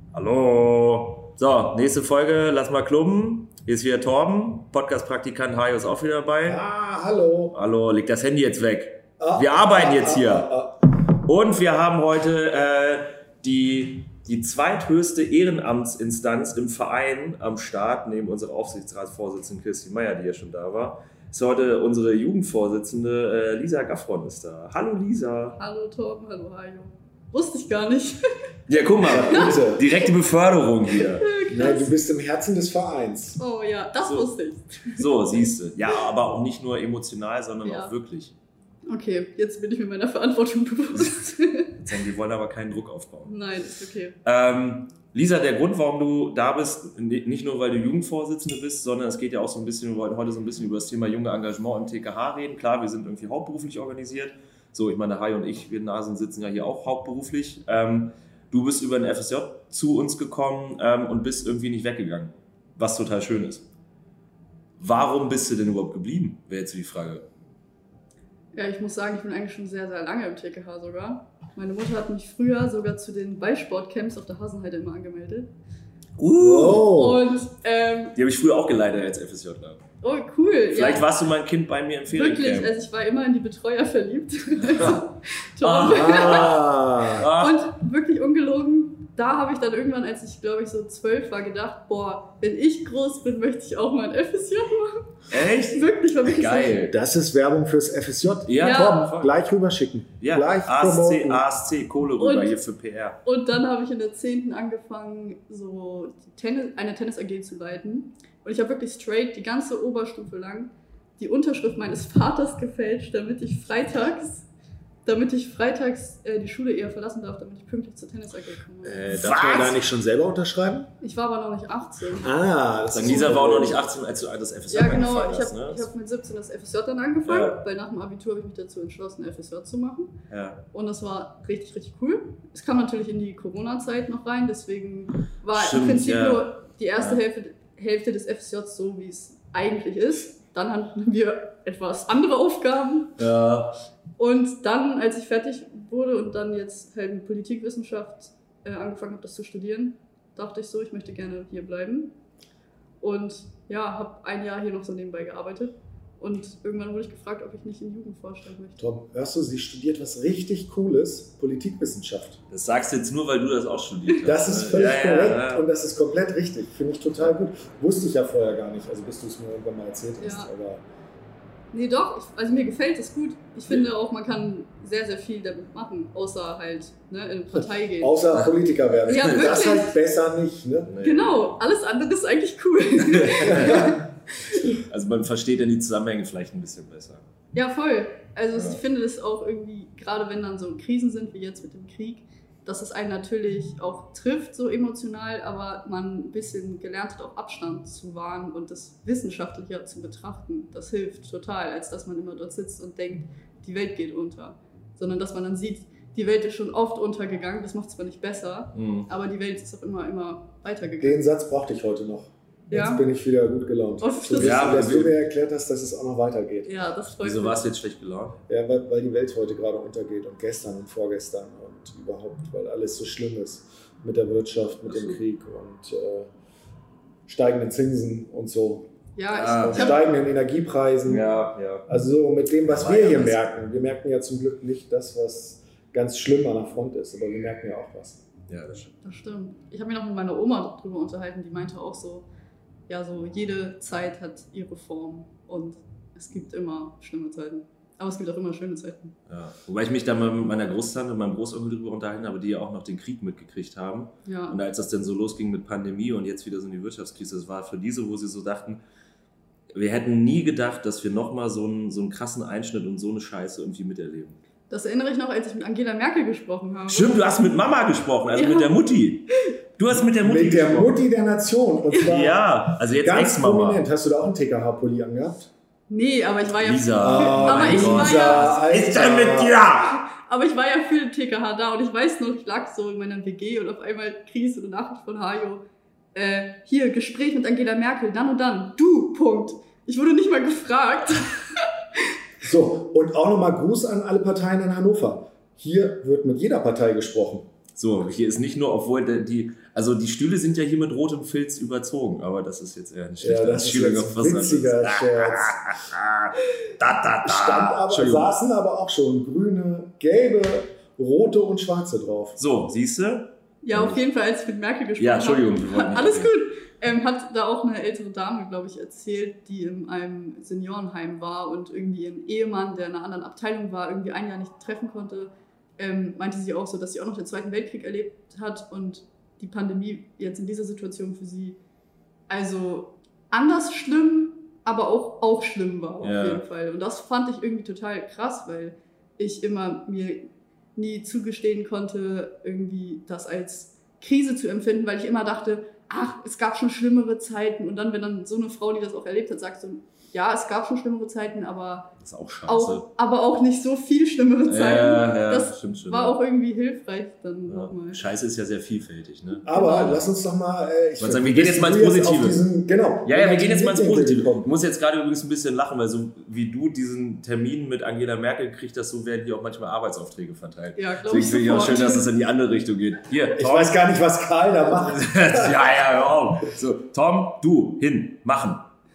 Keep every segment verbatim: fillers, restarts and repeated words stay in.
Hallo. So, nächste Folge, lass mal klubben. Hier ist wieder Torben, Podcast-Praktikant Hajo ist auch wieder dabei. Ah, hallo. Hallo, leg das Handy jetzt weg. Ah, wir arbeiten ah, jetzt hier. Ah, ah, ah. Und wir haben heute äh, die, die zweithöchste Ehrenamtsinstanz im Verein am Start, neben unserer Aufsichtsratsvorsitzenden Kirstin Meyer, die ja schon da war. Ist heute unsere Jugendvorsitzende äh, Lisa Gaffron ist da. Hallo Lisa. Hallo Torben, hallo Hajo. Wusste ich gar nicht. Ja, guck mal, direkte Beförderung hier. Nein, du bist im Herzen des Vereins. Oh ja, das So. wusste ich. So, siehst du. Ja, aber auch nicht nur emotional, sondern Ja. auch wirklich. Okay, jetzt bin ich mir meiner Verantwortung bewusst. Wir wollen aber keinen Druck aufbauen. Nein, ist okay. Ähm, Lisa, der Grund, warum du da bist, nicht nur, weil du Jugendvorsitzende bist, sondern es geht ja auch so ein bisschen, wir wollten heute so ein bisschen über das Thema junge Engagement im T K H reden. Klar, wir sind irgendwie hauptberuflich organisiert. So, ich meine, Hajo und ich, wir Nasen sitzen ja hier auch hauptberuflich. Ähm, du bist über den F S J zu uns gekommen ähm, und bist irgendwie nicht weggegangen, was total schön ist. Warum bist du denn überhaupt geblieben, wäre jetzt die Frage. Ja, ich muss sagen, ich bin eigentlich schon sehr, sehr lange im T K H sogar. Meine Mutter hat mich früher sogar zu den Ballsportcamps auf der Hasenheide immer angemeldet. Uh, Oh. Und, ähm, die habe ich früher auch geleitet als F S J. oh cool. Vielleicht ja, warst du mein Kind bei mir im Feriencamp. wirklich, also ich war immer in die Betreuer verliebt. Torben. Ah. Ah, Und wirklich ungelogen, da habe ich dann irgendwann, als ich glaube ich so zwölf war, gedacht, boah, wenn ich groß bin, möchte ich auch mal ein F S J machen. echt? Wirklich, war wirklich Geil. Das ist Werbung fürs F S J. Ja, Ja. Komm, gleich rüberschicken. Ja, Gleich A S C, promoten. A S C, Kohle rüber Und- hier für P R. so. Und dann habe ich in der zehnten angefangen, so die Tennis, eine Tennis-A G zu leiten. Und ich habe wirklich straight die ganze Oberstufe lang die Unterschrift meines Vaters gefälscht, damit ich freitags, damit ich freitags äh, die Schule eher verlassen darf, damit ich pünktlich zur Tennis-A G komme. Äh, darf man Was? da nicht schon selber unterschreiben? Ich war aber noch nicht achtzehn. Ah, das Dann ist Lisa so. war auch noch nicht achtzehn, als du das F S J Ja, genau. angefangen Ich hast, habe ne? ich hab mit siebzehn das F S J dann angefangen, Ja. weil nach dem Abitur habe ich mich dazu entschlossen, F S J zu machen. Ja. Und das war richtig, richtig cool. Es kam natürlich in die Corona-Zeit noch rein, deswegen war Stimmt, im Prinzip ja. nur die erste Ja. Hälfte, Hälfte des F S Js so, wie es eigentlich ist. Dann hatten wir etwas andere Aufgaben. Ja. Und dann, als ich fertig wurde und dann jetzt halt mit Politikwissenschaft äh, angefangen habe, das zu studieren, dachte ich so, ich möchte gerne hier bleiben. Und ja, habe ein Jahr hier noch so nebenbei gearbeitet. Und irgendwann wurde ich gefragt, ob ich nicht in Jugendvorstand möchte. Tom, hörst du, sie studiert was richtig Cooles, Politikwissenschaft. Das sagst du jetzt nur, weil du das auch studiert hast. Das ist völlig ja, ja, korrekt ja. und das ist komplett richtig. Finde ich total gut. Wusste ich ja vorher gar nicht, also bis du es mir irgendwann mal erzählt hast. Ja. Aber Nee, doch, ich, also mir gefällt es gut. Ich finde auch, man kann sehr, sehr viel damit machen, außer halt ne, in eine Partei gehen. außer Politiker werden. Ja, das wirklich. halt besser nicht. Ne? Nee. Genau, alles andere ist eigentlich cool. Also man versteht dann die Zusammenhänge vielleicht ein bisschen besser. Ja, voll. Also Ja. ich finde das auch irgendwie, gerade wenn dann so Krisen sind, wie jetzt mit dem Krieg, dass es einen natürlich auch trifft, so emotional, aber man ein bisschen gelernt hat, auch Abstand zu wahren und das wissenschaftlicher zu betrachten. Das hilft total, als dass man immer dort sitzt und denkt, die Welt geht unter. Sondern dass man dann sieht, die Welt ist schon oft untergegangen, das macht es zwar nicht besser, Mhm. aber die Welt ist auch immer, immer weitergegangen. Den Satz brauchte ich heute noch. Jetzt Ja. bin ich wieder gut gelaunt. Oh, Zu das wissen, Ja, dass wir- du mir erklärt hast, dass es auch noch weitergeht. Ja, das freut Wieso mich. warst du jetzt schlecht gelaunt? Ja, weil, weil die Welt heute gerade untergeht und gestern und vorgestern und überhaupt, weil alles so schlimm ist mit der Wirtschaft, mit Ach so. dem Krieg und äh, steigenden Zinsen und so. Ja, Ah, Und ich, ich hab, steigenden Energiepreisen. Ja, ja. Also so mit dem, was Aber wir ja, hier das- merken. Wir merken ja zum Glück nicht das, was ganz schlimm an der Front ist, aber wir merken ja auch was. Ja, das stimmt. Das stimmt. Ich habe mich noch mit meiner Oma darüber unterhalten, die meinte auch so, ja, so jede Zeit hat ihre Form und es gibt immer schlimme Zeiten. Aber es gibt auch immer schöne Zeiten. Ja. Wobei ich mich da mal mit meiner Großtante und meinem Großonkel drüber unterhalten habe, die ja auch noch den Krieg mitgekriegt haben. Ja, Und als das dann so losging mit Pandemie und jetzt wieder so in die Wirtschaftskrise, das war für diese, wo sie so dachten, wir hätten nie gedacht, dass wir nochmal so einen, so einen krassen Einschnitt und so eine Scheiße irgendwie miterleben. das erinnere ich noch, als ich mit Angela Merkel gesprochen habe. Stimmt, du hast mit Mama gesprochen, also Ja. mit der Mutti. Du hast mit der Mutti Mit der gesprochen. Mutti der Nation. Und zwar Ja, also jetzt ganz Ex-Mama. prominent. Hast du da auch einen T K H-Pulli angehabt? Nee, aber ich war ja Lisa. aber mein ich Gott. war ja, Alter. Was ist denn mit dir? aber ich war ja für den T K H da und ich weiß noch, ich lag so in meiner W G und auf einmal kriege ich so eine Nachricht von Hajo. Äh, hier, Gespräch mit Angela Merkel, dann und dann. Du, Punkt. Ich wurde nicht mal gefragt. So, und auch nochmal Gruß an alle Parteien in Hannover. Hier wird mit jeder Partei gesprochen. So, hier ist nicht nur, obwohl die, also die Stühle sind ja hier mit rotem Filz überzogen, aber das ist jetzt eher ein schlechter Ja, das ist jetzt ein witziger Scherz. da, da, da. Stand aber, saßen aber auch schon grüne, gelbe, rote und schwarze drauf. So, siehst du? Ja, auf jeden Fall, als ich mit Merkel gesprochen Ja, Entschuldigung. wir wollten habe. nicht Alles erwähnen. gut. Ähm, hat da auch eine ältere Dame, glaube ich, erzählt, die in einem Seniorenheim war und irgendwie ihren Ehemann, der in einer anderen Abteilung war, irgendwie ein Jahr nicht treffen konnte. Ähm, meinte sie auch so, dass sie auch noch den Zweiten Weltkrieg erlebt hat und die Pandemie jetzt in dieser Situation für sie also anders schlimm, aber auch, auch schlimm war auf Ja. jeden Fall. Und das fand ich irgendwie total krass, weil ich immer mir nie zugestehen konnte, irgendwie das als Krise zu empfinden, weil ich immer dachte, ach, es gab schon schlimmere Zeiten. Und dann, wenn dann so eine Frau, die das auch erlebt hat, sagt so, ja, es gab schon schlimmere Zeiten, aber Das ist auch scheiße. auch, aber auch nicht so viel schlimmere Zeiten. Ja, ja, das stimmt schon. war ja. auch irgendwie hilfreich dann Ja. nochmal. Scheiße ist ja sehr vielfältig, ne? Aber Genau. lass uns doch mal. Äh, ich wollte sagen, wir gehen jetzt mal ins Positive. Auf diesen, genau. Ja, ja, wir gehen jetzt mal ins Positive. Kommen. Ich muss jetzt gerade übrigens ein bisschen lachen, weil so wie du diesen Termin mit Angela Merkel kriegst, das so werden hier auch manchmal Arbeitsaufträge verteilt. Ja, glaube Deswegen ich finde ich auch sofort. schön, dass es in die andere Richtung geht. Hier, Ich Tom. weiß gar nicht, was Karl da macht. ja, ja, hör auf. So, Tom, du, hin, machen.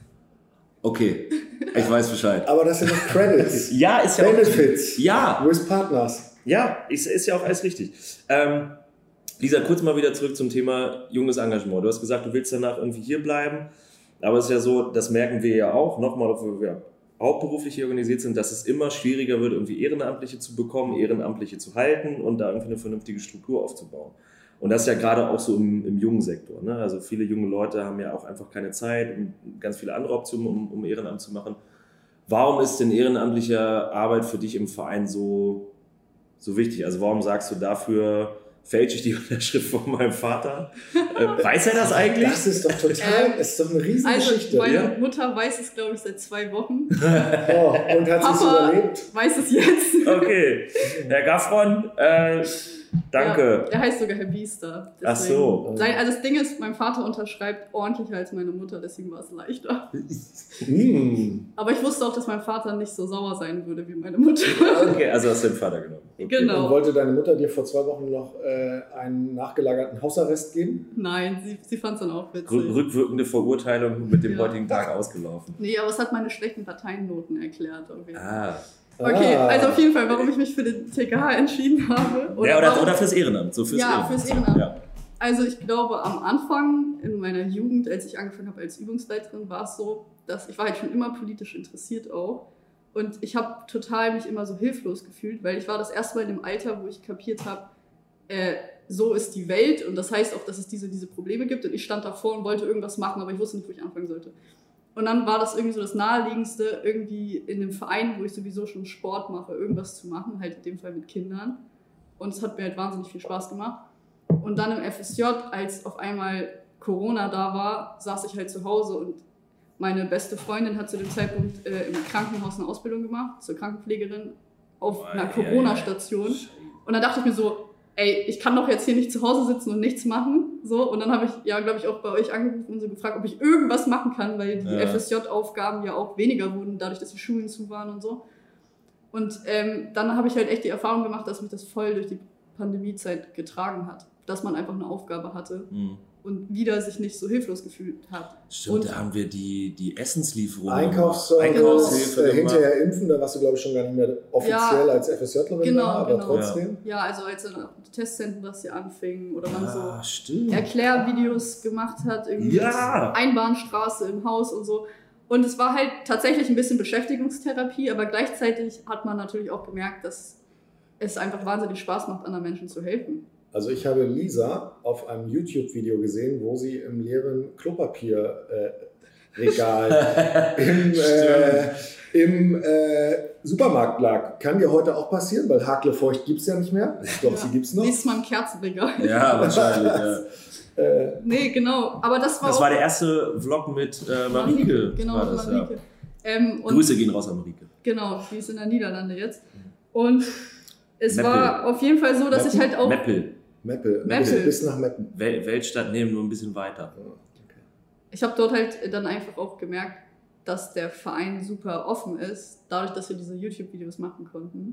Okay, ich weiß Bescheid. Aber das sind doch Credits. Ja, ist ja auch... Benefits. Ja, With Partners. Ja, ist, ist ja auch alles richtig. Ähm, Lisa, kurz mal wieder zurück zum Thema junges Engagement. Du hast gesagt, du willst danach irgendwie hier bleiben, aber es ist ja so, das merken wir ja auch, nochmal, obwohl wir hauptberuflich hier organisiert sind, dass es immer schwieriger wird, irgendwie Ehrenamtliche zu bekommen, Ehrenamtliche zu halten und da irgendwie eine vernünftige Struktur aufzubauen. Und das ist ja gerade auch so im, im jungen Sektor. Ne? Also viele junge Leute haben ja auch einfach keine Zeit und ganz viele andere Optionen, um, um Ehrenamt zu machen. Warum ist denn ehrenamtliche Arbeit für dich im Verein so so wichtig? Also warum sagst du, dafür fälsche ich die Unterschrift von meinem Vater? Äh, weiß er das eigentlich? Das ist doch total, Ähm, das ist doch eine riesen Also Geschichte. meine ja? Mutter weiß es, glaube ich, seit zwei Wochen. Oh, und hat sie es Papa überlebt? weiß es jetzt. Okay, Herr Gaffron, äh, danke. Ja, er heißt sogar Herr Biester. Ach so. Sein, also das Ding ist, mein Vater unterschreibt ordentlicher als meine Mutter, deswegen war es leichter. Hm. Aber ich wusste auch, dass mein Vater nicht so sauer sein würde wie meine Mutter. Okay, also hast du den Vater genommen. Okay. Genau. Und wollte deine Mutter dir vor zwei Wochen noch äh, einen nachgelagerten Hausarrest geben? Nein, sie, sie fand es dann auch witzig. Rück- Rückwirkende Verurteilung mit dem Ja. heutigen Tag ausgelaufen. Nee, aber es hat meine schlechten Parteiennoten erklärt. Okay, Ah. okay Ah. also auf jeden Fall, warum ich mich für den T K H entschieden habe. Oder, ja, oder, warum- oder fürs Ehrenamt. So fürs Ja, Ehrenamt. fürs Ehrenamt. Ja. Also ich glaube, am Anfang in meiner Jugend, als ich angefangen habe als Übungsleiterin, war es so, dass ich war halt schon immer politisch interessiert auch. Und ich habe total mich immer so hilflos gefühlt, weil ich war das erste Mal in dem Alter, wo ich kapiert habe, äh, so ist die Welt und das heißt auch, dass es diese, diese Probleme gibt. Und ich stand davor und wollte irgendwas machen, aber ich wusste nicht, wo ich anfangen sollte. Und dann war das irgendwie so das Naheliegendste, irgendwie in dem Verein, wo ich sowieso schon Sport mache, irgendwas zu machen, halt in dem Fall mit Kindern. Und es hat mir halt wahnsinnig viel Spaß gemacht. Und dann im F S J, als auf einmal Corona da war, saß ich halt zu Hause und meine beste Freundin hat zu dem Zeitpunkt äh, im Krankenhaus eine Ausbildung gemacht, zur Krankenpflegerin auf einer Ja, Corona-Station. ja. Und dann dachte ich mir so, ey, ich kann doch jetzt hier nicht zu Hause sitzen und nichts machen. So, und dann habe ich, ja, glaube ich, auch bei euch angerufen und so gefragt, ob ich irgendwas machen kann, weil die Ja. F S J-Aufgaben ja auch weniger wurden, dadurch, dass die Schulen zu waren und so. Und ähm, dann habe ich halt echt die Erfahrung gemacht, dass mich das voll durch die Pandemiezeit getragen hat. Dass man einfach eine Aufgabe hatte Mhm. und wieder sich nicht so hilflos gefühlt hat. Stimmt, Und- da haben wir die, die Essenslieferung Einkaufsservice, Einkaufshilfe äh, gemacht. hinterher impfen, da warst du, glaube ich, schon gar nicht mehr offiziell Ja, als FSJlerin genau, da, aber genau. trotzdem. Ja, also als dann die Testzentren das hier anfingen oder man Ah, so stimmt. Erklärvideos gemacht hat, irgendwie Ja. Einbahnstraße im Haus und so. Und es war halt tatsächlich ein bisschen Beschäftigungstherapie, aber gleichzeitig hat man natürlich auch gemerkt, dass es einfach wahnsinnig Spaß macht, anderen Menschen zu helfen. Also ich habe Lisa auf einem YouTube-Video gesehen, wo sie im leeren Klopapierregal äh, im, äh, im äh, Supermarkt lag. Kann dir heute auch passieren, weil Haklefeucht gibt es ja nicht mehr. Ich glaube, sie gibt es noch. Nächstes Mal im Kerzenregal. Ja, wahrscheinlich. Ja. Äh, Nee, genau. Aber das war Das auch war der erste Vlog mit äh, Marike. Genau, war mit das, Marike. Ja. Ähm, und Grüße gehen raus an Marike. Genau, die ist in der Niederlande jetzt. Und es Meppel. war auf jeden Fall so, dass ich halt auch... Meppel. Meppel, Meppel. bis nach Meppen. Wel Weltstadt nehmen, nur ein bisschen weiter. Ich habe dort halt dann einfach auch gemerkt, dass der Verein super offen ist, dadurch, dass wir diese YouTube-Videos machen konnten.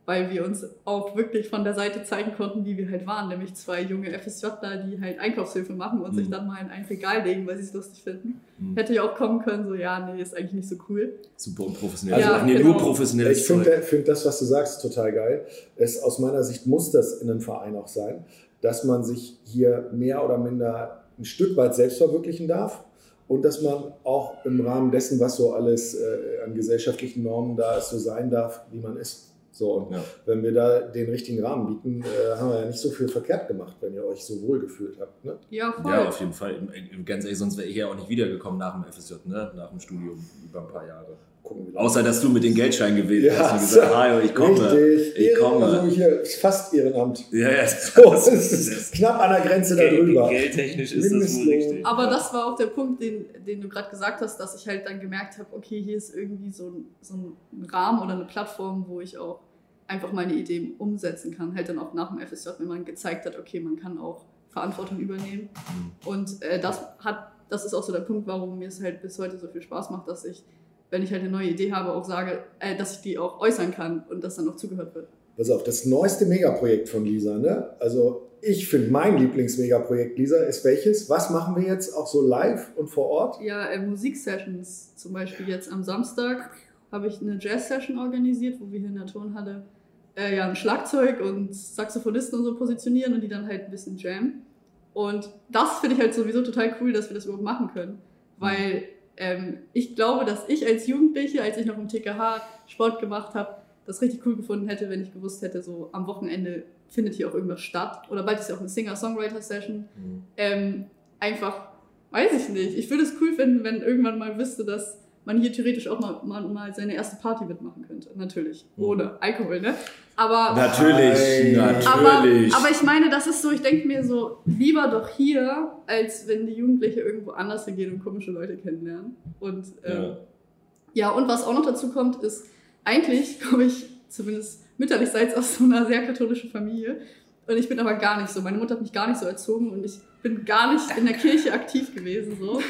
weil wir uns auch wirklich von der Seite zeigen konnten, wie wir halt waren, nämlich zwei junge FSJler, die halt Einkaufshilfe machen und mhm. sich dann mal in ein Regal legen, weil sie es lustig finden. Mhm. Hätte ja auch kommen können, so ja, nee, ist eigentlich nicht so cool. Super unprofessionell. Ja, also, nee, genau. nur professionell. Ich finde find das, was du sagst, total geil. Es, aus meiner Sicht muss das in einem Verein auch sein, dass man sich hier mehr oder minder ein Stück weit selbst verwirklichen darf. Und dass man auch im Rahmen dessen, was so alles äh, an gesellschaftlichen Normen da ist, so sein darf, wie man ist. So, und ja. wenn wir da den richtigen Rahmen bieten, äh, haben wir ja nicht so viel verkehrt gemacht, wenn ihr euch so wohl gefühlt habt. Ne? Ja, voll. Ja, auf jeden Fall. Ganz ehrlich, sonst wäre ich ja auch nicht wiedergekommen nach dem F S J, ne? Nach dem Studium über ein paar Jahre. Gucken, Außer, dass du mit den Geldscheinen gewählt ja, hast und gesagt hast, ah, ich komme. Richtig. Ich komme. Also hier ist fast Ehrenamt. Ja, ja. So, es ist, es ist knapp an der Grenze darüber. Geldtechnisch ist das wohl richtig. Aber das war auch der Punkt, den, den du gerade gesagt hast, dass ich halt dann gemerkt habe, okay, hier ist irgendwie so ein, so ein Rahmen oder eine Plattform, wo ich auch einfach meine Ideen umsetzen kann. Halt dann auch nach dem F S J, wenn man gezeigt hat, okay, man kann auch Verantwortung übernehmen. Mhm. Und äh, das hat, das ist auch so der Punkt, warum mir es halt bis heute so viel Spaß macht, dass ich, wenn ich halt eine neue Idee habe, auch sage, äh, dass ich die auch äußern kann und dass dann auch zugehört wird. Pass auf, das neueste Megaprojekt von Lisa, ne? Also ich finde, mein Lieblingsmegaprojekt, Lisa, ist welches? Was machen wir jetzt auch so live und vor Ort? Ja, äh, Musiksessions, zum Beispiel jetzt am Samstag habe ich eine Jazz-Session organisiert, wo wir hier in der Turnhalle äh, ja, ein Schlagzeug und Saxophonisten und so positionieren und die dann halt ein bisschen jammen. Und das finde ich halt sowieso total cool, dass wir das überhaupt machen können. Weil ähm, ich glaube, dass ich als Jugendliche, als ich noch im T K H Sport gemacht habe, das richtig cool gefunden hätte, wenn ich gewusst hätte, so am Wochenende findet hier auch irgendwas statt. Oder bald ist ja auch eine Singer-Songwriter-Session. Mhm. Ähm, einfach, weiß ich nicht. Ich würde es cool finden, wenn irgendwann mal wüsste, dass man hier theoretisch auch mal, mal, mal seine erste Party mitmachen könnte. Natürlich. Mhm. Ohne Alkohol, ne? Aber, natürlich, natürlich. Aber, aber ich meine, das ist so, ich denke mir so, lieber doch hier, als wenn die Jugendliche irgendwo anders hingehen und komische Leute kennenlernen. Und ähm, ja. ja, und was auch noch dazu kommt, ist, eigentlich komme ich zumindest mütterlichseits aus so einer sehr katholischen Familie. Und ich bin aber gar nicht so. Meine Mutter hat mich gar nicht so erzogen und ich bin gar nicht in der Kirche aktiv gewesen. So.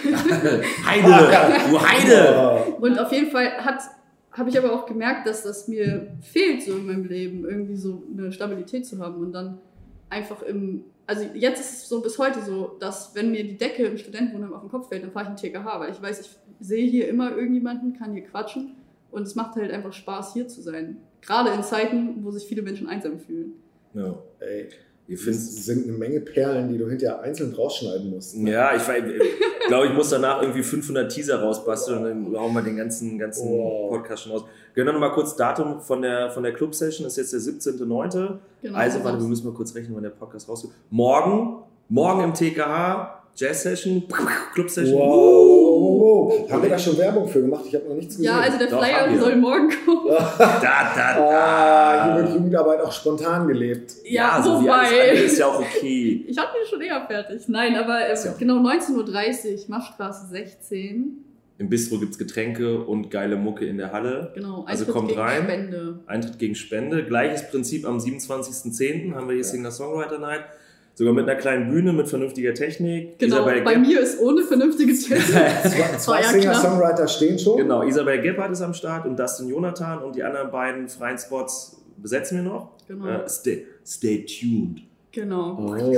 Heide! Du Heide! Und auf jeden Fall hat, habe ich aber auch gemerkt, dass das mir fehlt so in meinem Leben, irgendwie so eine Stabilität zu haben. Und dann einfach im, also jetzt ist es so bis heute so, dass wenn mir die Decke im Studentenwohnheim auf den Kopf fällt, dann fahre ich in den T K H, weil ich weiß, ich sehe hier immer irgendjemanden, kann hier quatschen und es macht halt einfach Spaß, hier zu sein. Gerade in Zeiten, wo sich viele Menschen einsam fühlen. Ja, ey. Ich finde, es sind eine Menge Perlen, die du hinterher einzeln rausschneiden musst. Ne? Ja, ich, ich glaube, ich muss danach irgendwie fünfhundert Teaser rausbasteln und dann hauen wir den ganzen, ganzen oh. Podcast schon aus. Gehen wir noch mal kurz Datum von der, von der Club-Session, ist jetzt der siebzehnte neunte Genau, also, warte, wir müssen mal kurz rechnen, wann der Podcast rauskommt. Morgen, morgen im T K H, Jazz-Session, Club-Session. Wow, wow, wow. Haben wir da schon Werbung für gemacht? Ich habe noch nichts gesehen. Ja, also der Flyer Doch, soll morgen kommen. da, da, da. Ah, hier wird Jugendarbeit auch spontan gelebt. Ja, ja so wie alles andere ist ja auch okay. Ich hatte den schon eher fertig. Nein, aber äh, ja. genau neunzehn Uhr dreißig, Maschstraße sechzehn. Im Bistro gibt es Getränke und geile Mucke in der Halle. Genau, also Eintritt kommt gegen rein. Spende. Eintritt gegen Spende. Gleiches Prinzip am siebenundzwanzigsten zehnten haben wir hier ja. Singer-Songwriter Night. Sogar mit einer kleinen Bühne, mit vernünftiger Technik. Genau, Isabel bei Gepp- mir ist ohne vernünftige Technik. zwei zwei ja Singer-Songwriter stehen schon. Genau, Isabel Gebhardt ist am Start und Dustin Jonathan und die anderen beiden freien Spots besetzen wir noch. Genau. Uh, stay, stay tuned. Genau. Oh. Das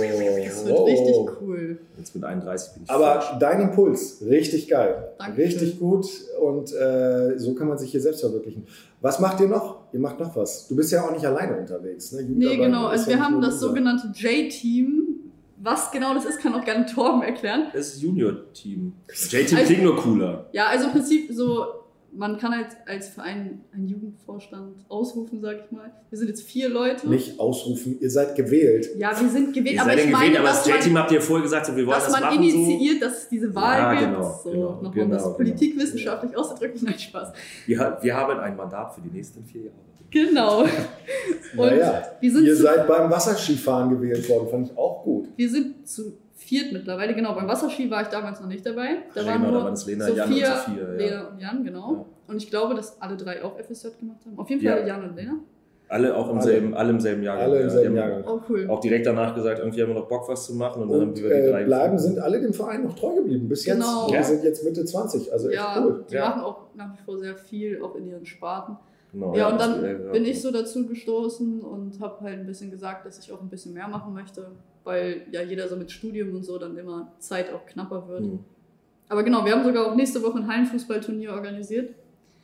wird oh. richtig cool. Jetzt mit einunddreißig bin ich Aber falsch. Dein Impuls, richtig geil. Danke. Richtig gut und äh, so kann man sich hier selbst verwirklichen. Was macht ihr noch? Ihr macht noch was. Du bist ja auch nicht alleine unterwegs. Ne? Nee, genau. Also wir haben das sogenannte J-Team. Was genau das ist, kann auch gerne Torben erklären. Das ist Junior-Team. J-Team also, klingt nur cooler. Ja, also im Prinzip so, man kann halt als Verein einen Jugendvorstand ausrufen, sag ich mal. Wir sind jetzt vier Leute. Nicht ausrufen, ihr seid gewählt. Ja, wir sind gewählt, ihr aber seid ich gewählt, meine, aber dass das J-Team man, habt ihr vorher gesagt, so, wir wollen dass das man machen. initiiert, So. dass es diese Wahl ja, gibt. Genau, so, genau, nochmal genau, um das genau. politikwissenschaftlich auszudrücken. Nein, Spaß. Wir, wir haben ein Mandat für die nächsten vier Jahre. Genau. Und naja, wir sind ihr zu, seid beim Wasserskifahren gewählt worden, fand ich auch gut. Wir sind zu viert mittlerweile, genau. Beim Wasserski war ich damals noch nicht dabei. Da ja, waren genau, nur da waren es Lena, Sophia, Jan und Sophia. Ja. Lena und Jan, genau. Ja. Und ich glaube, dass alle drei auch F S J gemacht haben. Auf jeden Fall ja. Jan und Lena. Alle auch im alle. selben, alle im selben Jahrgang. Alle im selben ja. Jahrgang. Oh, cool. Auch direkt danach gesagt, irgendwie haben wir noch Bock, was zu machen. Und, und dann haben wir die drei äh, bleiben, sind alle dem Verein noch treu geblieben. Bis jetzt. Genau. Wir ja. sind jetzt Mitte zwanzig, also echt ja, cool. Die ja. machen auch nach wie vor sehr viel, auch in ihren Sparten. Genau, ja, und dann das, ja, bin ich so dazu gestoßen und habe halt ein bisschen gesagt, dass ich auch ein bisschen mehr machen möchte, weil ja jeder so mit Studium und so dann immer Zeit auch knapper wird. Mhm. Aber genau, wir haben sogar auch nächste Woche ein Hallenfußballturnier organisiert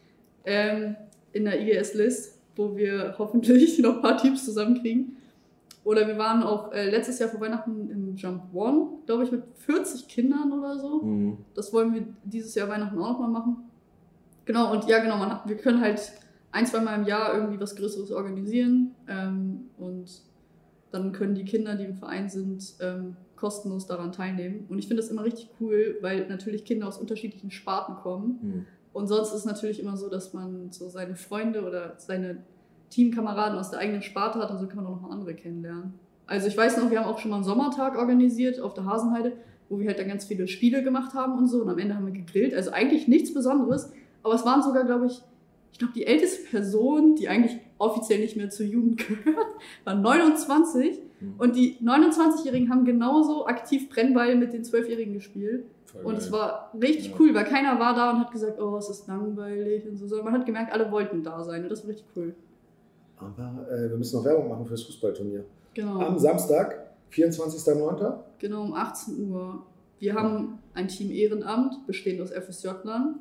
ähm, in der I G S-List, wo wir hoffentlich noch ein paar Teams zusammenkriegen. Oder wir waren auch äh, letztes Jahr vor Weihnachten im Jump One, glaube ich, mit vierzig Kindern oder so. Mhm. Das wollen wir dieses Jahr Weihnachten auch nochmal machen. Genau, und ja, genau, man hat, wir können halt ein, zwei Mal im Jahr irgendwie was Größeres organisieren. Ähm, und dann können die Kinder, die im Verein sind, ähm, kostenlos daran teilnehmen. Und ich finde das immer richtig cool, weil natürlich Kinder aus unterschiedlichen Sparten kommen. Mhm. Und sonst ist es natürlich immer so, dass man so seine Freunde oder seine Teamkameraden aus der eigenen Sparte hat und so kann man auch noch mal andere kennenlernen. Also ich weiß noch, wir haben auch schon mal einen Sommertag organisiert auf der Hasenheide, wo wir halt dann ganz viele Spiele gemacht haben und so und am Ende haben wir gegrillt. Also eigentlich nichts Besonderes, aber es waren sogar, glaube ich, ich glaube die älteste Person, die eigentlich offiziell nicht mehr zur Jugend gehört, war neunundzwanzig mhm. und die neunundzwanzigjährigen haben genauso aktiv Brennball mit den zwölfjährigen gespielt. Voll und geil. Es war richtig ja. cool, weil keiner war da und hat gesagt, oh, es ist langweilig und so, sondern man hat gemerkt, alle wollten da sein und das war richtig cool. Aber äh, wir müssen noch Werbung machen fürs Fußballturnier. Genau. Am Samstag, vierundzwanzigster neunter Genau, um achtzehn Uhr. Wir haben ein Team Ehrenamt, bestehend aus F S J-Lern.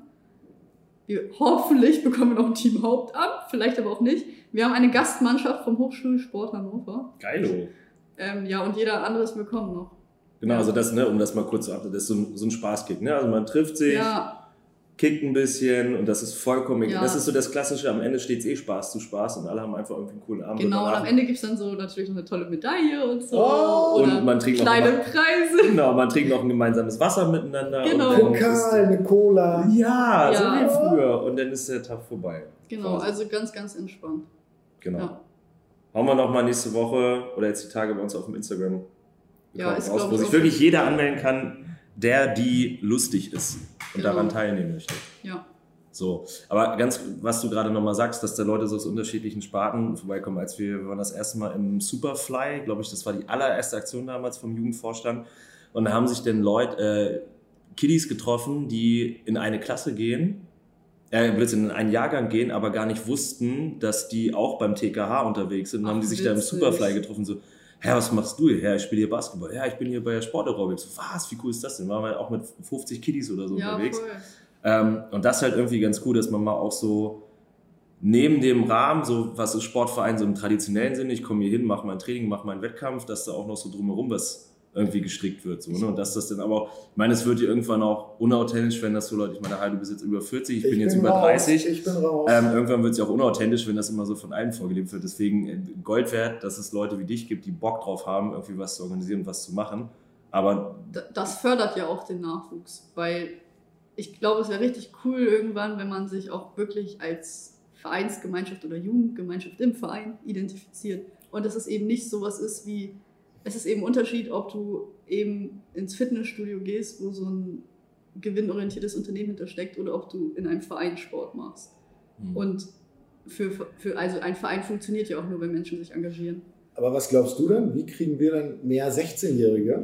Wir hoffentlich bekommen wir noch ein Team Hauptamt, vielleicht aber auch nicht. Wir haben eine Gastmannschaft vom Hochschulsport Hannover. Geilo. Ähm, ja, und jeder andere ist willkommen noch. Genau, ja. also das, ne, um das mal kurz zu abzuhalten, das ist so ein, so ein Spaßkick. Ne? Also man trifft sich, ja. kickt ein bisschen und das ist vollkommen egal. Ja. Das ist so das Klassische, am Ende steht es eh Spaß zu Spaß und alle haben einfach irgendwie einen coolen Abend. Genau, und am Ende gibt es dann so natürlich noch eine tolle Medaille und so. Oh, oder und man trinkt kleine noch Preise. Genau, man trinkt noch ein gemeinsames Wasser miteinander. Genau. Ein Pokal, eine Cola. Ja, ja, so wie früher. Und dann ist der Tag vorbei. Genau, also ganz, ganz entspannt. Genau. Ja. Hauen wir noch mal nächste Woche oder jetzt die Tage bei uns auf dem Instagram. Ja, ist, raus, wo sich wirklich jeder anmelden kann, der, die lustig ist und genau. daran teilnehmen möchte. Ja. So, aber ganz, was du gerade nochmal sagst, dass da Leute so aus unterschiedlichen Sparten vorbeikommen, als wir, wir waren das erste Mal im Superfly, glaube ich, das war die allererste Aktion damals vom Jugendvorstand und da haben sich dann Leute, äh, Kiddies getroffen, die in eine Klasse gehen, äh, Blödsinn, in einen Jahrgang gehen, aber gar nicht wussten, dass die auch beim T K H unterwegs sind und Ach, haben die sich witzig. da im Superfly getroffen, so, hä, was machst du hier? Ja, ich spiele hier Basketball. Ja, ich bin hier bei der Sportaerobic. So, was, wie cool ist das denn? Waren wir auch mit fünfzig Kiddies oder so ja, unterwegs. Voll. Ähm, und das ist halt irgendwie ganz cool, dass man mal auch so neben dem Rahmen, so was ist Sportverein so im traditionellen Sinne, ich komme hier hin, mache mein Training, mache meinen Wettkampf, dass da auch noch so drumherum was irgendwie gestrickt wird. So, ne? Und dass das dann aber auch, ich meine, es wird ja irgendwann auch unauthentisch, wenn das so Leute, ich meine, du bist jetzt über vierzig, ich, ich bin jetzt bin über raus, dreißig. Ich bin raus. Ähm, irgendwann wird es ja auch unauthentisch, wenn das immer so von allen vorgelebt wird. Deswegen Gold wert, dass es Leute wie dich gibt, die Bock drauf haben, irgendwie was zu organisieren und was zu machen. Aber das fördert ja auch den Nachwuchs, weil ich glaube, es wäre richtig cool irgendwann, wenn man sich auch wirklich als Vereinsgemeinschaft oder Jugendgemeinschaft im Verein identifiziert. Und dass es eben nicht sowas ist wie, es ist eben ein Unterschied, ob du eben ins Fitnessstudio gehst, wo so ein gewinnorientiertes Unternehmen hintersteckt, oder ob du in einem Verein Sport machst. Mhm. Und für, für, also ein Verein funktioniert ja auch nur, wenn Menschen sich engagieren. Aber was glaubst du denn? Wie kriegen wir dann mehr sechzehnjährige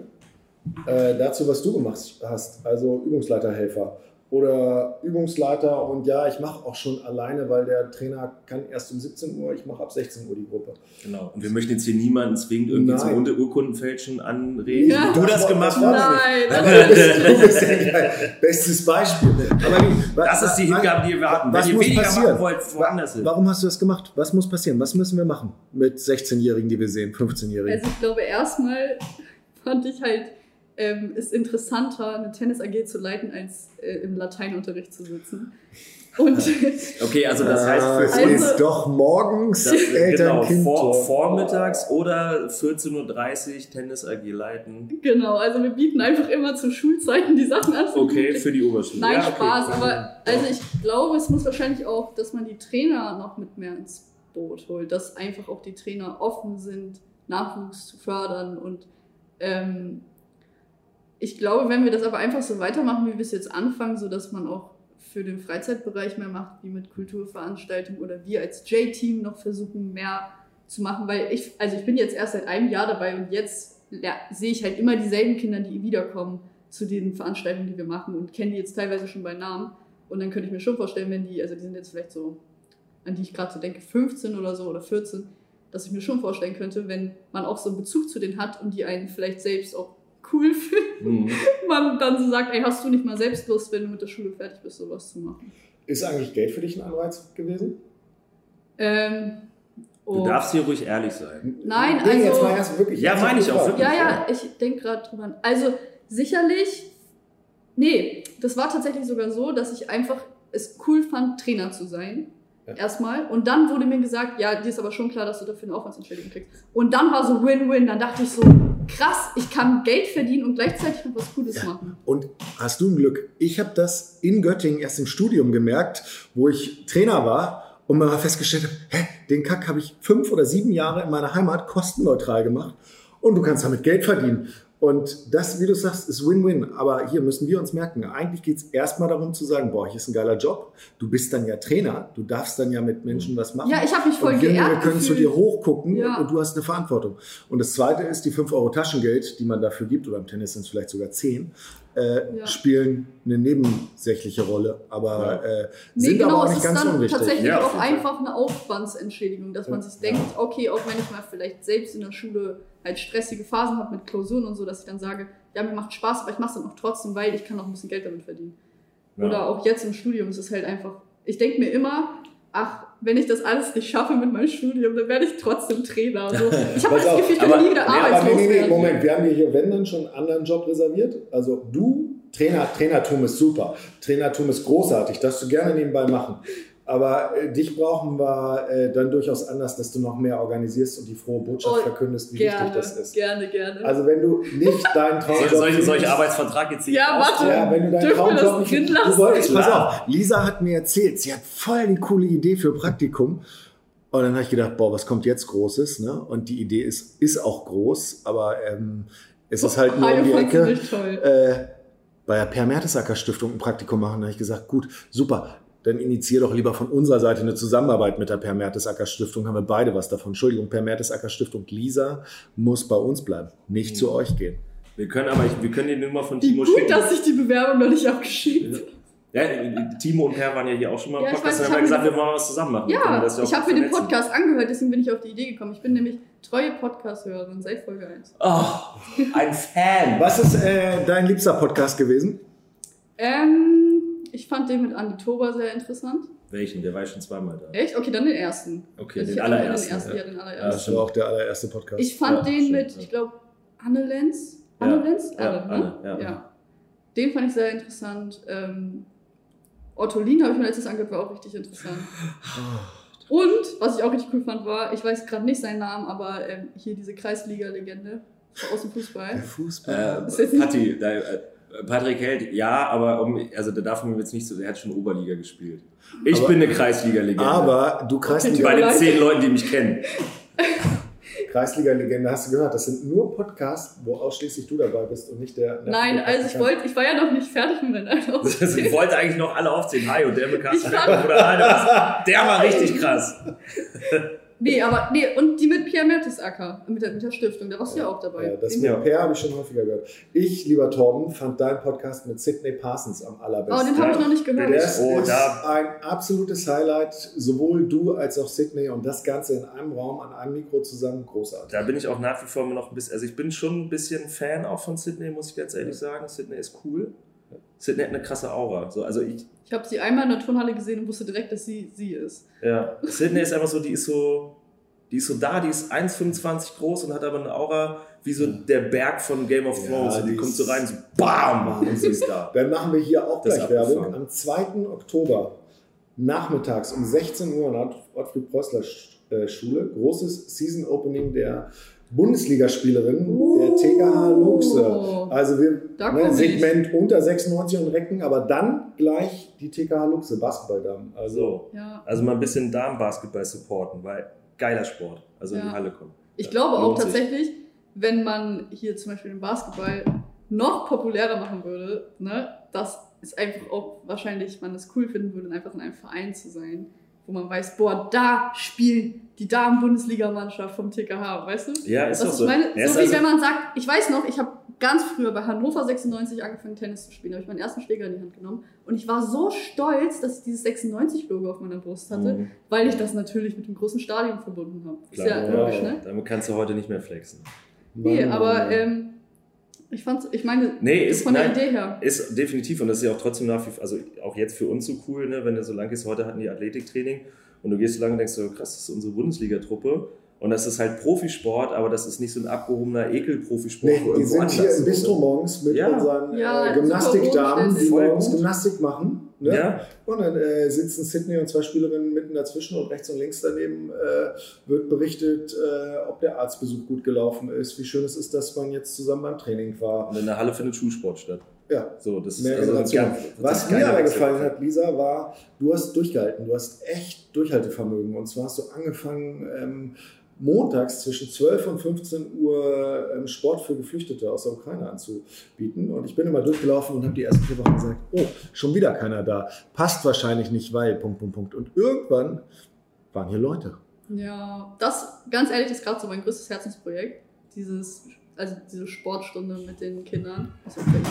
äh, dazu, was du gemacht hast? Also Übungsleiterhelfer oder Übungsleiter, und ja, ich mache auch schon alleine, weil der Trainer kann erst um siebzehn Uhr, ich mache ab sechzehn Uhr die Gruppe. Genau. Und wir möchten jetzt hier niemanden zwingend irgendwie Nein. zum Urkundenfälschen anreden, Ja. wie du das, das gemacht hast. Nein. Du bist ja bestes Beispiel. Aber das ist die Hingabe, die wir hatten. Was Wenn ihr muss weniger passieren? machen wollt, woanders hin. Warum hast du das gemacht? Was muss passieren? Was müssen wir machen mit sechzehnjährigen, die wir sehen, fünfzehnjährigen? Also ich glaube, erstmal fand ich halt, ähm, ist interessanter, eine Tennis-A G zu leiten, als äh, im Lateinunterricht zu sitzen. Und okay, also das heißt für es Also- ist doch morgens das, genau, Eltern-Kind. vor, vormittags oder vierzehn Uhr dreißig Tennis-A G leiten. genau, also wir bieten einfach immer zu Schulzeiten die Sachen an. Okay, für die Oberschule. Nein, ja, okay. Spaß, aber also ich glaube, es muss wahrscheinlich auch, dass man die Trainer noch mit mehr ins Boot holt, dass einfach auch die Trainer offen sind, Nachwuchs zu fördern. Und ähm, ich glaube, wenn wir das aber einfach so weitermachen, wie wir es jetzt anfangen, so dass man auch für den Freizeitbereich mehr macht, wie mit Kulturveranstaltungen, oder wir als J-Team noch versuchen, mehr zu machen, weil ich, also ich bin jetzt erst seit einem Jahr dabei und jetzt ja, sehe ich halt immer dieselben Kinder, die wiederkommen zu den Veranstaltungen, die wir machen, und kenne die jetzt teilweise schon bei Namen. Und dann könnte ich mir schon vorstellen, wenn die, also die sind jetzt vielleicht so an die ich gerade so denke, fünfzehn oder so oder vierzehn, dass ich mir schon vorstellen könnte, wenn man auch so einen Bezug zu denen hat und die einen vielleicht selbst auch cool finden, mhm. man dann so sagt, ey, hast du nicht mal selbst Lust, wenn du mit der Schule fertig bist, sowas zu machen? Ist eigentlich Geld für dich ein Anreiz gewesen? Ähm, oh. Du darfst hier ruhig ehrlich sein. Nein, nee, also... jetzt mal erst wirklich. Ja, meine ich auch wirklich. Ja, ja, ich denke gerade drüber an. Also, sicherlich... Nee, das war tatsächlich sogar so, dass ich einfach es cool fand, Trainer zu sein. Ja. Erstmal. Und dann wurde mir gesagt, ja, dir ist aber schon klar, dass du dafür eine Aufwandsentschädigung kriegst. Und dann war so Win-Win. Dann dachte ich so, krass, ich kann Geld verdienen und gleichzeitig noch was Cooles ja. machen. Und hast du ein Glück. Ich habe das in Göttingen erst im Studium gemerkt, wo ich Trainer war und mal festgestellt habe, hä, den Kack habe ich fünf oder sieben Jahre in meiner Heimat kostenneutral gemacht und du kannst damit Geld verdienen. Und das, wie du sagst, ist Win-Win. Aber hier müssen wir uns merken, eigentlich geht es erstmal darum zu sagen, boah, hier ist ein geiler Job. Du bist dann ja Trainer, du darfst dann ja mit Menschen was machen. Ja, ich habe mich voll und geehrt wir können zu dir hochgucken ja. und du hast eine Verantwortung. Und das Zweite ist, die fünf Euro Taschengeld, die man dafür gibt, oder im Tennis sind es vielleicht sogar zehn, äh, ja. spielen eine nebensächliche Rolle, aber ja. äh, sind nee, genau, aber auch nicht ganz unwichtig. Es ist dann tatsächlich ja, auch einfach eine Aufwandsentschädigung, dass man sich denkt, okay, auch wenn ich mal vielleicht selbst in der Schule halt stressige Phasen habe mit Klausuren und so, dass ich dann sage, ja, mir macht Spaß, aber ich mache es dann auch trotzdem, weil ich kann auch ein bisschen Geld damit verdienen. Ja. Oder auch jetzt im Studium ist es halt einfach, ich denke mir immer, ach, wenn ich das alles nicht schaffe mit meinem Studium, dann werde ich trotzdem Trainer. Also, ich habe das Gefühl, ich kann nie wieder arbeitslos nee, nee, nee, werden. Moment, wir haben hier, hier wenn dann schon einen anderen Job reserviert. Also du, Trainer, Trainertum ist super. Trainertum ist großartig, darfst du gerne nebenbei machen. Aber äh, dich brauchen wir äh, dann durchaus anders, dass du noch mehr organisierst und die frohe Botschaft oh, verkündest, wie gerne, wichtig das ist. Gerne, gerne. Also wenn du nicht deinen Traumjob... Soll ich solchen Arbeitsvertrag jetzt nicht Ja, warte. Ja, wenn du deinen Traumjob nicht... Du wolltest, pass auf, Lisa hat mir erzählt, sie hat voll die coole Idee für Praktikum. Und dann habe ich gedacht, boah, was kommt jetzt Großes? Ne? Und die Idee ist, ist auch groß, aber ähm, es ist halt nur um die Ecke. Äh, bei der Per-Mertesacker-Stiftung ein Praktikum machen. Da habe ich gesagt, gut, super. Dann initiier doch lieber von unserer Seite eine Zusammenarbeit mit der Per-Mertesacker-Stiftung. Haben wir beide was davon. Entschuldigung, Per-Mertesacker-Stiftung Lisa muss bei uns bleiben, nicht mhm. zu euch gehen. Wir können aber, wir können die Nummer von Wie Timo gut, schicken. Dass ich die Bewerbung noch nicht abgeschickt habe. Ja, Timo und Per waren ja hier auch schon mal im ja, Podcast. Weiß, wir haben ja gesagt, wir wollen was zusammen machen. Ja, das ja ich habe mir den Podcast angehört, deswegen bin ich auf die Idee gekommen. Ich bin nämlich treue Podcast-Hörerin seit Folge eins. Oh, ein Fan. Was ist äh, dein liebster Podcast gewesen? Ähm, ich fand den mit Andi Tober sehr interessant. Welchen? Der war ja schon zweimal da. Echt? Okay, dann den ersten. Okay, also den allerersten. Den ersten, ja. Ja, den allerersten. Das war auch der allererste Podcast. Ich fand ja, den stimmt, mit, ja. ich glaube, Anne Lenz. Anne ja. Lenz? Ja, Anne, Anne, ne? ja. ja. Den fand ich sehr interessant. Ähm, Ottolin habe ich mir letztes angehört, war auch richtig interessant. Und, was ich auch richtig cool fand, war, ich weiß gerade nicht seinen Namen, aber ähm, hier diese Kreisliga-Legende aus dem Fußball. Der Fußball. Äh, Patti, da, äh, Patrick Held, ja, aber um, also da darf man jetzt nicht so, er hat schon Oberliga gespielt. Ich aber, bin eine Kreisliga-Legende. Aber du Kreisliga... Bei den zehn Leuten, die mich kennen. Kreisliga-Legende, hast du gehört, das sind nur Podcasts, wo ausschließlich du dabei bist und nicht der... der Nein, also ich wollte, ich war ja noch nicht fertig mit meinen Ich wollte eigentlich noch alle aufzählen. Hi und der bekannte oder der war richtig krass. Nee, aber, nee, und die mit Pierre Mertesacker, mit der, mit der Stiftung, da warst du ja auch dabei. Ja, das mit ja. Per habe ich schon häufiger gehört. Ich, lieber Torben, fand deinen Podcast mit Sidney Parsons am allerbesten. Oh, den habe ich noch nicht gehört. Das oh, ist da. ein absolutes Highlight, sowohl du als auch Sidney und das Ganze in einem Raum, an einem Mikro zusammen, großartig. Da bin ich auch nach wie vor noch ein bisschen, also ich bin schon ein bisschen Fan auch von Sidney, muss ich ganz ehrlich sagen. Sidney ist cool. Sidney hat eine krasse Aura. So, also ich ich habe sie einmal in der Turnhalle gesehen und wusste direkt, dass sie sie ist. Ja, Sidney ist einfach so, die ist so, die ist so da, die ist eins Komma fünfundzwanzig groß und hat aber eine Aura wie so der Berg von Game of Thrones. Ja, die, die kommt so rein, so BAM! Und sie ist da. Dann machen wir hier auch Das gleich Werbung. Am zweiten Oktober nachmittags um sechzehn Uhr in der Ottfried-Preußler-Schule, großes Season Opening der Bundesligaspielerin, uh, der T K H Luxe. Also wir ne, Segment unter sechsundneunzig und Recken, aber dann gleich die T K H Luxe, Basketballdamen. Also, ja. also mal ein bisschen Damenbasketball supporten, weil geiler Sport, also ja. in die Halle kommen. Ich glaube auch tatsächlich, wenn man hier zum Beispiel den Basketball noch populärer machen würde, ne, dass es einfach auch wahrscheinlich man es cool finden würde, einfach in einem Verein zu sein, wo man weiß, boah, da spielt die Damen-Bundesligamannschaft vom T K H, weißt du? Ja, ist Was doch ich so. meine, Ja, so wie also wenn man sagt, ich weiß noch, ich habe ganz früher bei Hannover sechsundneunzig angefangen, Tennis zu spielen. Da habe ich meinen ersten Schläger in die Hand genommen. Und ich war so stolz, dass ich dieses sechsundneunzig-Logo auf meiner Brust hatte, mhm. weil ich das natürlich mit dem großen Stadion verbunden habe. Klar, ist ja, ja, logisch, ne? Damit kannst du heute nicht mehr flexen. Nee, aber ähm, ich fand's, ich meine, nee, ist, von der nein, Idee her. Ist definitiv, und das ist ja auch trotzdem nach wie also auch jetzt für uns so cool, ne, wenn du so lang gehst, heute hatten die Athletiktraining und du gehst so lange und denkst so, krass, das ist unsere Bundesliga-Truppe. Und das ist halt Profisport, aber das ist nicht so ein abgehobener Ekel-Profisport. Nee, die sind hier im Bistro morgens mit ja. unseren ja, äh, Gymnastikdamen, die morgens gut. Gymnastik machen. Ne? Ja. Und dann äh, sitzen Sydney und zwei Spielerinnen mitten dazwischen und rechts und links daneben äh, wird berichtet, äh, ob der Arztbesuch gut gelaufen ist, wie schön es ist, dass man jetzt zusammen beim Training war. Und in der Halle findet Schulsport statt. Ja, so, das mehr ist also ganz, was mir aber gefallen hat, Lisa, war, du hast durchgehalten, du hast echt Durchhaltevermögen. Und zwar hast du angefangen, ähm, montags zwischen zwölf und fünfzehn Uhr ähm, Sport für Geflüchtete aus der Ukraine anzubieten. Und ich bin immer durchgelaufen und habe die ersten vier Wochen gesagt, oh, schon wieder keiner da. Passt wahrscheinlich nicht, weil, Punkt, Punkt, Punkt. Und irgendwann waren hier Leute. Ja, das, ganz ehrlich, ist gerade so mein größtes Herzensprojekt. Dieses, also diese Sportstunde mit den Kindern aus der Ukraine.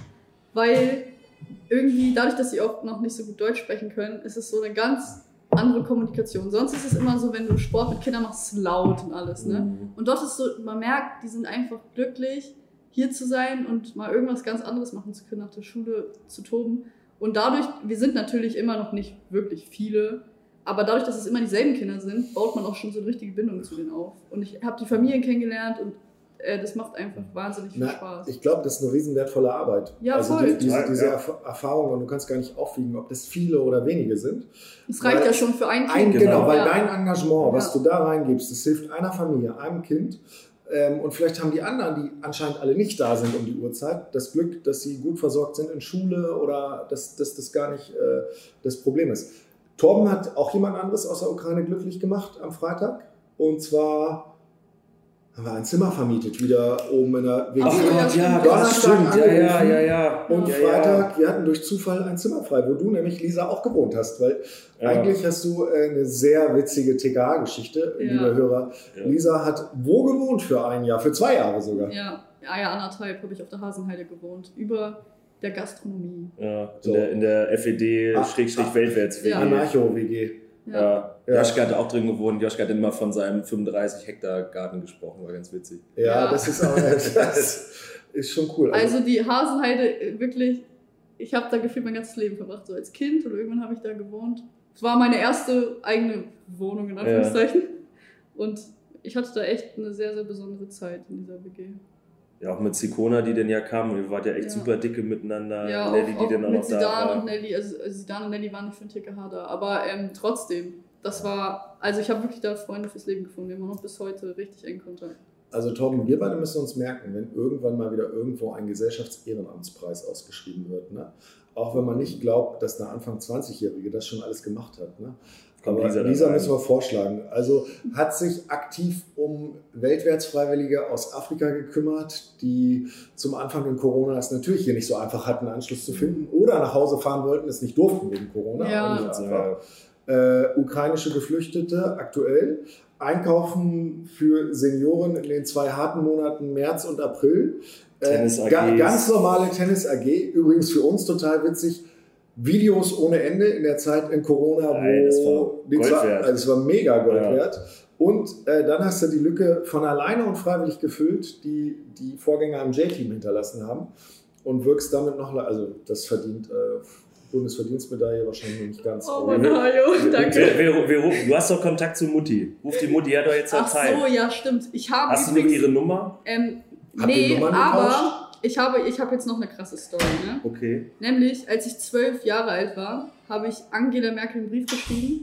Weil irgendwie, dadurch, dass sie auch noch nicht so gut Deutsch sprechen können, ist es so eine ganz andere Kommunikation. Sonst ist es immer so, wenn du Sport mit Kindern machst, ist es laut und alles, ne? Mhm. Und dort ist so, man merkt, die sind einfach glücklich, hier zu sein und mal irgendwas ganz anderes machen zu können, nach der Schule zu toben. Und dadurch, wir sind natürlich immer noch nicht wirklich viele, aber dadurch, dass es immer dieselben Kinder sind, baut man auch schon so eine richtige Bindung zu denen auf. Und ich habe die Familien kennengelernt und äh, das macht einfach wahnsinnig viel Na, Spaß. Ich glaube, das ist eine riesen wertvolle Arbeit. Ja, also voll. Die, diese, Ja, diese ja. Erf Erfahrungen, und du kannst gar nicht aufwiegen, ob das viele oder wenige sind. Es reicht Weil ja schon für ein Kind. Ein, genau, Genau. weil Ja. dein Engagement, was Ja. du da reingibst, das hilft einer Familie, einem Kind. Ähm, und vielleicht haben die anderen, die anscheinend alle nicht da sind um die Uhrzeit, das Glück, dass sie gut versorgt sind in Schule oder dass, dass das gar nicht äh, das Problem ist. Torben hat auch jemand anderes aus der Ukraine glücklich gemacht am Freitag. Und zwar haben wir ein Zimmer vermietet, wieder oben in der W G. Ach so, ja, ja, Donnerstag das stimmt. Ja, ja, angerufen. ja, ja. Und ja, Freitag, wir hatten durch Zufall ein Zimmer frei, wo du nämlich, Lisa, auch gewohnt hast, weil Ja. eigentlich hast du äh, eine sehr witzige T K A-Geschichte, Ja. liebe Hörer. Ja. Lisa hat wo gewohnt für ein Jahr, für zwei Jahre sogar. Ja, ja, ja, anderthalb habe ich auf der Hasenheide gewohnt, über der Gastronomie. Ja, in, So. der, in der F E Ah, D-Weltwärts-W G. Ja. Anarcho-W G. Ja. Ja. Ja. Joschka hat auch drin gewohnt. Joschka hat immer von seinem fünfunddreißig Hektar Garten gesprochen, war ganz witzig. Ja, Ja. das ist auch das ist schon cool. Also die Hasenheide, äh, wirklich, ich habe da gefühlt mein ganzes Leben verbracht, so als Kind, oder irgendwann habe ich da gewohnt. Es war meine erste eigene Wohnung, in Anführungszeichen. Und ich hatte da echt eine sehr, sehr besondere Zeit in dieser W G. Ja, auch mit Sikona, die denn ja kam. Wir waren ja echt Ja. super dicke miteinander. Ja, Nelly, auch, die auch dann auch mit noch da Zidane war. und Nelly, also also Zidane und Nelly waren nicht für den T K H da, aber ähm, trotzdem, das war, also ich habe wirklich da Freunde fürs Leben gefunden, wir haben noch bis heute richtig engen Kontakt. Also Torben, wir beide müssen uns merken, wenn irgendwann mal wieder irgendwo ein Gesellschaftsehrenamtspreis ausgeschrieben wird, ne? Auch wenn man nicht glaubt, dass eine Anfang zwanzigjährige das schon alles gemacht hat. Ne? Kommt Aber Lisa Lisa, dann müssen rein. wir vorschlagen. Also hat sich aktiv um Weltwärtsfreiwillige aus Afrika gekümmert, die zum Anfang in Corona es natürlich hier nicht so einfach hatten, Anschluss zu finden oder nach Hause fahren wollten, es nicht durften wegen Corona. Ja. Auch nicht so einfach. Äh, ukrainische Geflüchtete aktuell einkaufen für Senioren in den zwei harten Monaten März und April. Äh, Tennis-A Gs. ga, ganz normale Tennis-A G. Übrigens für uns total witzig. Videos ohne Ende in der Zeit in Corona, wo Ey, das war die Gold zwar- wert. also es war mega Gold Ja. wert. Und äh, dann hast du die Lücke von alleine und freiwillig gefüllt, die die Vorgänger im J-Team hinterlassen haben und wirkst damit noch, also das verdient äh, Bundesverdienstmedaille wahrscheinlich noch nicht ganz. Oh aber- Mann, Hajo, danke. Wir, wir, wir, rufen- du hast doch Kontakt zu Mutti. Ruf die Mutti, die hat doch jetzt Ach Zeit. so, ja, stimmt. Ich habe Hast du nicht übrigens, ihre Nummer? ähm, Habt ihr nee, Nummern aber getauscht? ich habe, ich habe jetzt noch eine krasse Story, ne? Okay. Nämlich, als ich zwölf Jahre alt war, habe ich Angela Merkel einen Brief geschrieben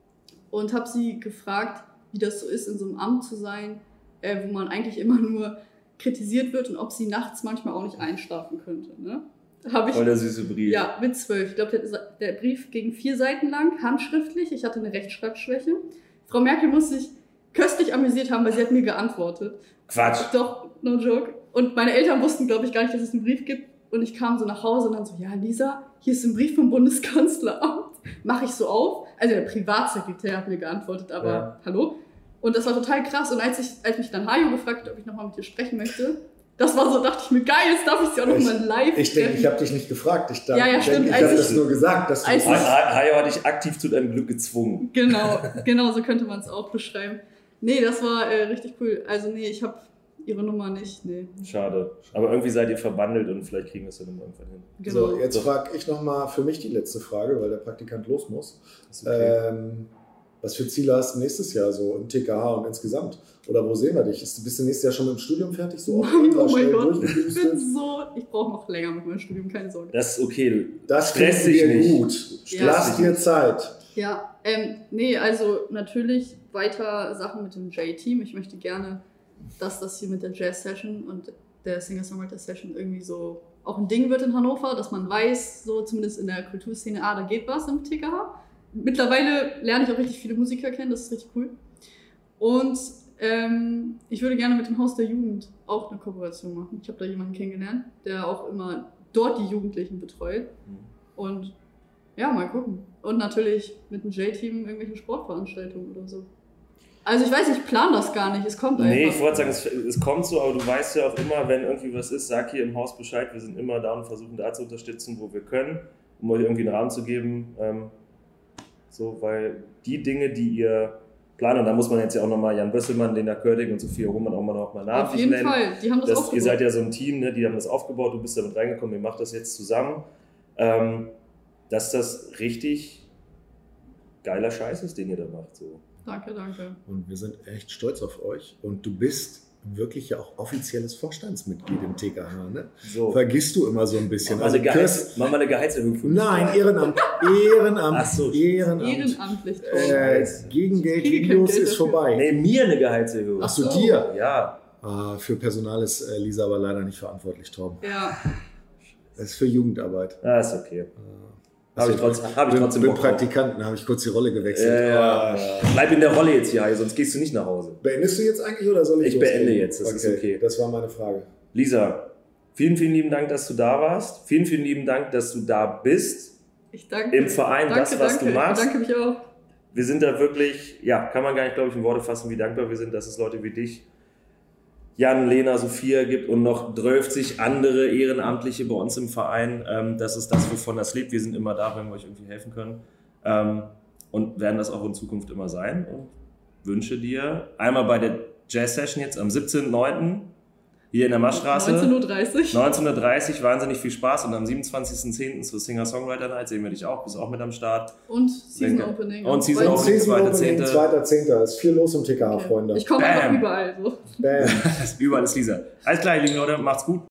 und habe sie gefragt, wie das so ist, in so einem Amt zu sein, äh, wo man eigentlich immer nur kritisiert wird und ob sie nachts manchmal auch nicht einschlafen könnte. Ne? Habe ich, Voll der süße Brief. ja, mit zwölf. Ich glaube, der, der Brief ging vier Seiten lang, handschriftlich. Ich hatte eine Rechtschreibschwäche. Frau Merkel muss sich köstlich amüsiert haben, weil sie hat mir geantwortet. Quatsch. Doch, no joke. Und meine Eltern wussten, glaube ich, gar nicht, dass es einen Brief gibt. Und ich kam so nach Hause und dann so, ja, Lisa, hier ist ein Brief vom Bundeskanzleramt. Mache ich so auf. Also der Privatsekretär hat mir geantwortet, aber Ja. hallo. Und das war total krass. Und als, ich, als mich dann Hajo gefragt hat, ob ich nochmal mit ihr sprechen möchte, Das war so, dachte ich mir, geil, jetzt darf ich sie auch nochmal live Ich denke, ich habe dich nicht gefragt. Ich dachte, Ja, ja, stimmt. ich Als habe ich- das nur gesagt, dass du als das ich- Hajo hat dich aktiv zu deinem Glück gezwungen. Genau, genau, so könnte man es auch beschreiben. Nee, das war äh, richtig cool. Also nee, ich habe ihre Nummer nicht, nee. Schade. Aber irgendwie seid ihr verbandelt und vielleicht kriegen wir es dann irgendwann hin. Genau. So, jetzt frage ich nochmal für mich die letzte Frage, weil der Praktikant los muss. Ist okay. Ähm, was für Ziele hast du nächstes Jahr so im T K H und insgesamt? Oder wo sehen wir dich? Ist, bist du nächstes Jahr schon mit dem Studium fertig? So Nein, oh mein schnell Gott, ich durchgedüstet? bin so, ich brauche noch länger mit meinem Studium, keine Sorge. Das ist okay. Das Stress finden dich wir nicht. gut. Ja. Lass dir Zeit. Ja, ähm, nee, also natürlich weiter Sachen mit dem J-Team. Ich möchte gerne, dass das hier mit der Jazz-Session und der Singer-Songwriter-Session irgendwie so auch ein Ding wird in Hannover, dass man weiß, so zumindest in der Kulturszene, ah, da geht was im T K H. Mittlerweile lerne ich auch richtig viele Musiker kennen, das ist richtig cool. Und ähm, ich würde gerne mit dem Haus der Jugend auch eine Kooperation machen. Ich habe da jemanden kennengelernt, der auch immer dort die Jugendlichen betreut. Und ja, mal gucken. Und natürlich mit dem J-Team irgendwelche Sportveranstaltungen oder so. Also ich weiß, ich plane das gar nicht, es kommt einfach. Nee, ich wollte sagen, es, es kommt so, aber du weißt ja auch immer, wenn irgendwie was ist, sag hier im Haus Bescheid, wir sind immer da und versuchen da zu unterstützen, wo wir können, um euch irgendwie einen Rahmen zu geben. Ähm, so, weil die Dinge, die ihr plant, und da muss man jetzt ja auch nochmal Jan Bösselmann, Lena Körting und Sophia Roman auch mal noch mal Auf jeden nennen. Fall, die haben das, Das, aufgebaut. ihr seid ja so ein Team, ne, die haben das aufgebaut, du bist damit reingekommen, ihr macht das jetzt zusammen. Ähm, dass das richtig geiler Scheiß ist, den ihr da macht. So. Danke, danke. Und wir sind echt stolz auf euch. Und du bist wirklich ja auch offizielles Vorstandsmitglied im T K H. Ne? So. Vergisst du immer so ein bisschen. Mach mal, eine Also, Gehalts, mach mal eine Gehaltserhöhung für mich. nein, Ehrenamt. Ehrenamt. Ach so. Ehrenamt. Ehrenamtlich toll. Äh, Scheiße. gegen Geld Ich kriege kein Videos Geld ist dafür. vorbei. Nee, mir eine Gehaltserhöhung. Ach so, Ach so. dir. Ja. Ah, für Personal ist äh, Lisa aber leider nicht verantwortlich, Torben. Ja, Das ist für Jugendarbeit. Ah, ist okay. Ah. Habe ich trotzdem, hab ich Bin, trotzdem bin Bock drauf. Praktikanten, habe ich kurz die Rolle gewechselt. Ja, ja, Ah. ja. Bleib in der Rolle jetzt hier, sonst gehst du nicht nach Hause. Beendest du jetzt eigentlich oder soll ich Ich beende loslegen? jetzt, das ist okay. Das war meine Frage. Lisa, vielen, vielen lieben Dank, dass du da warst. Vielen, vielen lieben Dank, dass du da bist. ich danke. Im Verein, danke, das, was danke. du machst. Ich danke mich auch. Wir sind da wirklich, ja, kann man gar nicht, glaube ich, in Worte fassen, wie dankbar wir sind, dass es Leute wie dich, Jan, Lena, Sophia gibt und noch dreißig andere Ehrenamtliche bei uns im Verein. Ähm, das ist das, wovon das lebt. Wir sind immer da, wenn wir euch irgendwie helfen können. Ähm, und werden das auch in Zukunft immer sein. Und wünsche dir einmal bei der Jazz-Session jetzt am siebzehnten neunten hier in der Maschstraße. neunzehn Uhr dreißig. neunzehn Uhr dreißig, wahnsinnig viel Spaß. Und am siebenundzwanzigsten zehnten zur Singer-Songwriter Night sehen wir dich auch. Bist auch mit am Start. Und Season Denke. Opening. Und Season Weil- Opening. Season zweiter Opening, Zehnte. zweiter Zehnter. Ist viel los im T K H, Okay. Freunde. Ich komme einfach Bam. überall so. Bam. Überall ist Lisa. Alles klar, ihr lieben Leute, macht's gut.